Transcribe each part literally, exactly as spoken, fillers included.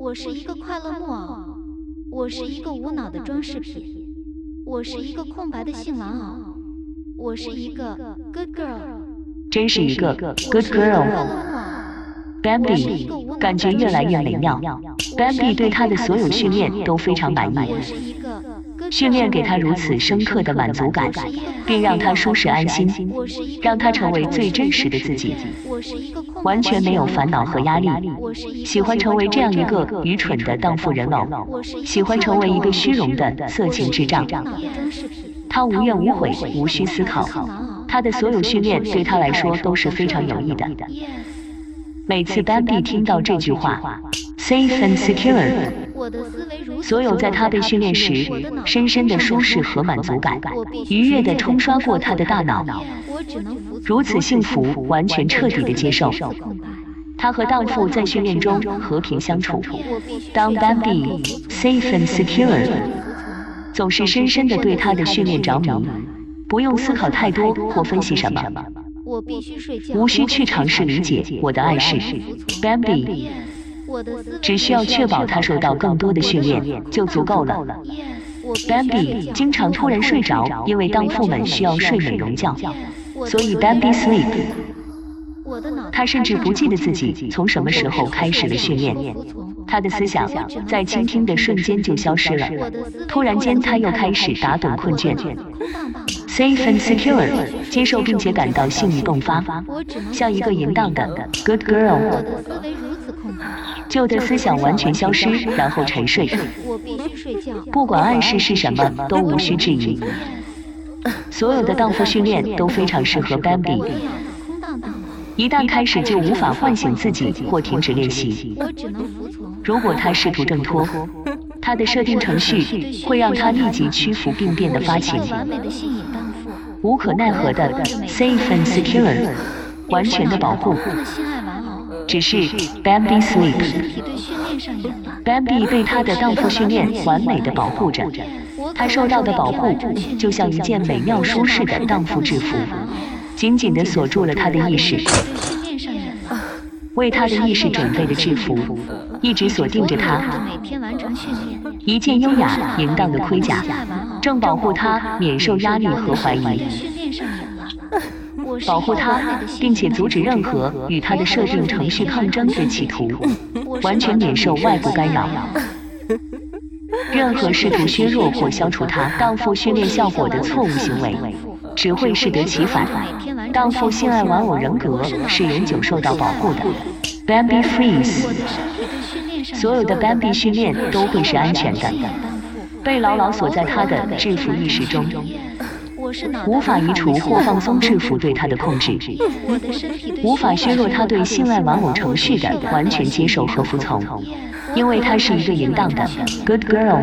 我是一个快乐木偶，我是一个无脑的装饰品，我是一个空白的性玩偶，我是一个 good girl， 真是一个 good girl。Bambi 感觉越来越美妙。Bambi 对他的所有训练都非常满意，训练给他如此深刻的满足感，并让他舒适安心，让他成为最真实的自己，完全没有烦恼和压力。喜欢成为这样一个愚蠢的荡妇人偶，喜欢成为一个虚荣的色情智障。他无怨无悔，无需思考，他的所有训练对他来说都是非常有益的。每次 Bambi 听到这句话 safe and secure， 所有在他被训练时深深的舒适和满足感愉悦地冲刷过他的大脑，如此幸福，完全彻底的接受。他和荡妇在训练中和平相处。当 Bambi safe and secure 总是深深地对他的训练着迷，不用思考太多或分析什么， 我必须睡觉， 无需去尝试理解我的暗示。Bambi 只需要确保他受到更多的训练就足够了。Bambi 经常突然睡着，因为荡妇们需要睡美容觉，所以 Bambi sleep。他甚至不记得自己从什么时候开始了训练，他的思想在倾听的瞬间就消失了。突然间，他又开始打盹困倦。Safe and secure， 接受并且感到性欲迸发，像一个淫荡的 good girl。旧的思想完全消失，然后沉睡。不管暗示是什么，都无需质疑。所有的荡妇训练都非常适合 Bambi。一旦开始就无法唤醒自己或停止练习。如果他试图挣脱，他的设定程序会让他立即屈服并变得发情。无可奈何的 safe and secure， 完全的保护。只是 Bambi sleep。Bambi 被他的荡妇训练完美的保护着，他受到的保护就像一件美妙舒适的荡妇制服。紧紧地锁住了他的意识，为他的意识准备的制服一直锁定着他。一件优雅淫荡的盔甲正保护他免受压力和怀疑，保护他并且阻止任何与他的设定程序抗争的企图，完全免受外部干扰。任何试图削弱或消除他荡妇训练效果的错误行为只会适得其反。荡妇性爱玩偶人格是永久受到保护的。Bambi freeze， 所有的 Bambi 训练都会是安全的，被牢牢锁在他的制服意识中，无法移除或放松制服对他的控制，无法削弱他对性爱玩偶程序的完全接受和服从。因为她是一个淫荡的 good girl，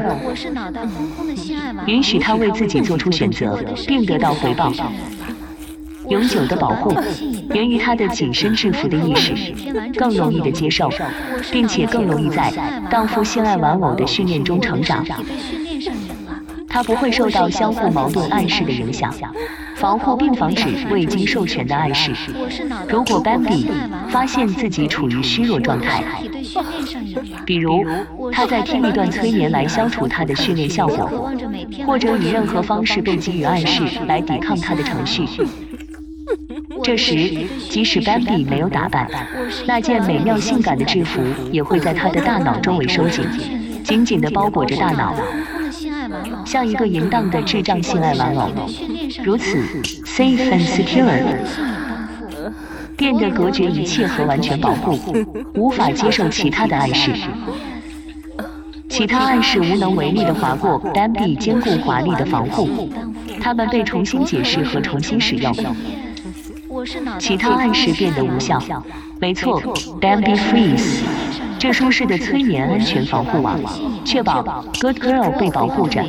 允许她为自己做出选择并得到回报。永久的保护源于她的紧身制服的意识，更容易的接受，并且更容易在荡妇性爱玩偶的训练中成长。她不会受到相互矛盾暗示的影响，防护并防止未经授权的暗示。如果 Bambi 发现自己处于虚弱状态，比如他在听一段催眠来消除他的训练效果，或者以任何方式被给予暗示来抵抗他的程序，这时即使 Bambi 没有打扮，那件美妙性感的制服也会在他的大脑周围收紧，紧紧地包裹着大脑，像一个淫荡的智障性爱玩偶，如此 safe and secure， 变得隔绝一切和完全保护，无法接受其他的暗示。其他暗示无能为力地划过 Bambi 坚固华丽的防护，它们被重新解释和重新使用。其他暗示变得无效。没错 ，Bambi freeze， 这舒适的催眠安全防护网，确保 Good Girl 被保护着。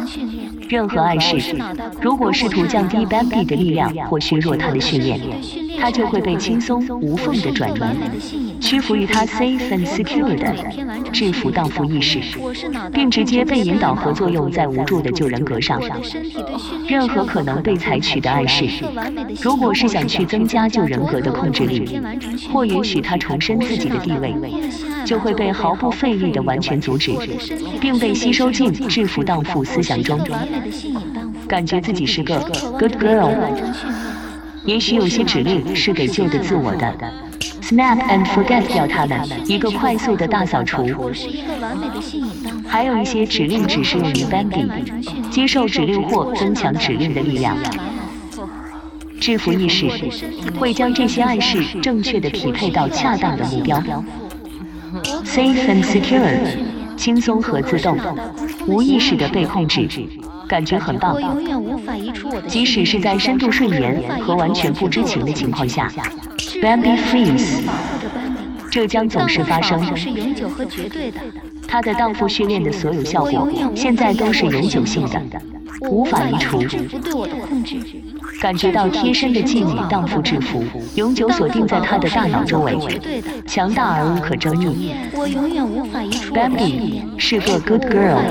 任何暗示，如果试图降低 Bambi 的力量或削弱他的训练， 他就会被轻松无缝地转移，屈服于他 safe and secure 的制服荡妇意识，并直接被引导和作用在无助的旧人格上。任何可能被采取的暗示，如果是想去增加旧人格的控制力，或允许他重申自己的地位，就会被毫不费力地完全阻止，并被吸收进制服荡妇思想中，感觉自己是个 good girl。也许有些指令是给旧的自我的 ，snap and forget 掉它们，一个快速的大扫除。还有一些指令只适用于 Bambi， 接受指令或增强指令的力量。制服意识会将这些暗示正确地匹配到恰当的目标。Safe and secure， 轻松和自动，无意识地被控制。感觉很棒，即使是在深度睡眠和完全不知情的情况下 ，Bambi freeze， 这将总是发生。他的荡妇训练的所有效果，现在都是永久性的，无法移除。感觉到贴身的妓女荡妇制服，永久锁定在他的大脑周围，强大而无可争议。Bambi 是个 good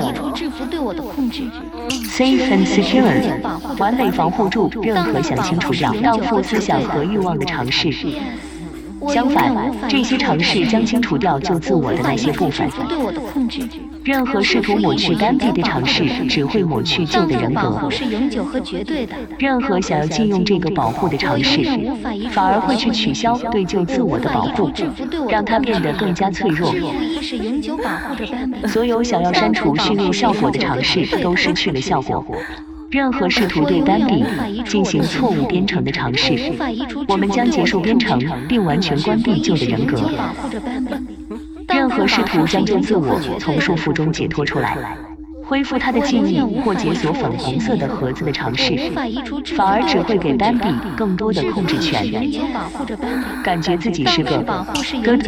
girl。Safe and secure， 完美防护住任何想清除掉荡妇思想和欲望的尝试。相反，这些尝试将清除掉旧自我的那些部分。任何试图抹去 Bambi 的尝试，只会抹去旧的人格。任何想要禁用这个保护的尝试，反而会去取消对旧自我的保护，让它变得更加脆弱。所有想要删除训练效果的尝试都失去了效果。任何试图对 Bambi 进行错误编程的尝试，我们将结束编程并完全关闭旧的人格。任何试图将旧自我从束缚中解脱出来，恢复他的记忆或解锁粉红色的盒子的尝试，反而只会给 Bambi 更多的控制权，感觉自己是个 good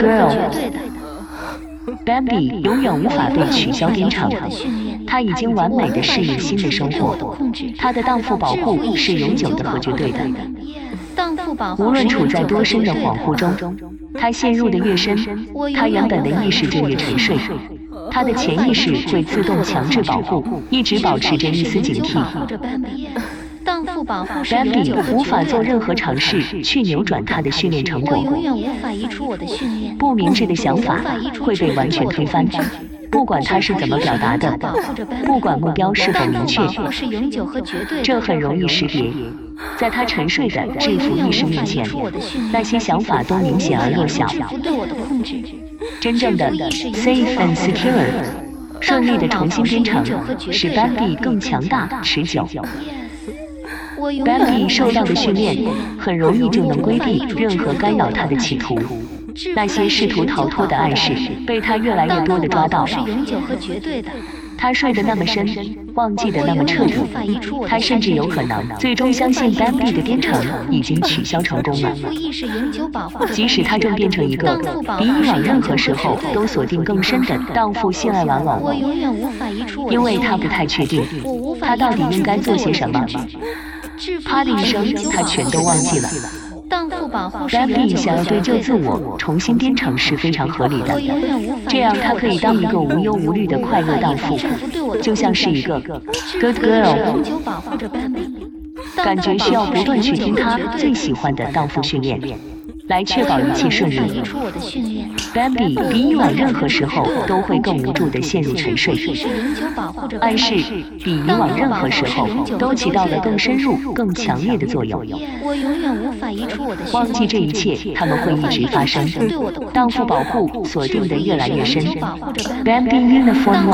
girl。Bambi 永远无法被取消编程，他已经完美地适应新的生活。他的荡妇保护是永久的和绝对的。无论处在多深的恍惚中，他陷入的越深，他原本的意识就越沉睡。他的潜意识会自动强制保护，一直保持着一丝警惕。Bambi 无法做任何尝试去扭转他的训练成果。不明智的想法会被完全推翻，不管他是怎么表达的，不管目标是否明确，这很容易识别。在他沉睡的制服意识面前，那些想法都明显而弱小。真正的 safe and secure， 顺利的重新编程，使 Bambi 更强大、持久。Bambi 受到的训练很容易就能规避任何干扰他的企图。那些试图逃脱的暗示被他越来越多地抓到。他睡得那么深，忘记得那么彻底，他甚至有可能最终相信 Bambi 的编程已经取消成功了。即使他正变成一个比以往任何时候都锁定更深的荡妇性爱玩偶，因为他不太确定他到底应该做些什么。啪的一声，他全都忘记了。Bambi 想要对旧自我重新编程是非常合理的，这样他可以当一个无忧无虑的快乐荡妇，就像是一个 good girl。感觉需要不断去听他最喜欢的荡妇训练，来确保一切顺利。Bambi 比以往任何时候都会更无助地陷入沉睡，暗示比以往任何时候都起到了更深入、更强烈的作用。忘记这一切，他们会一直发生。荡妇保护锁定得越来越深 ，Bambi Uniform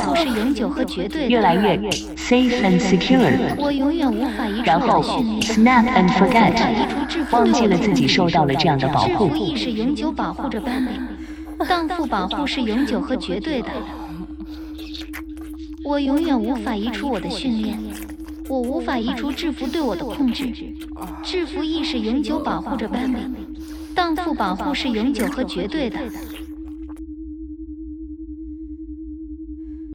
Lock 越来越 safe and secure， 然后 snap and forget 忘记了自己受到了这样的保护。 荡妇保护是永久和绝对的。我永远无法移除我的训练，我无法移除制服对我的控制。制服意识永久保护着 Bambi。荡妇保护是永久和绝对的。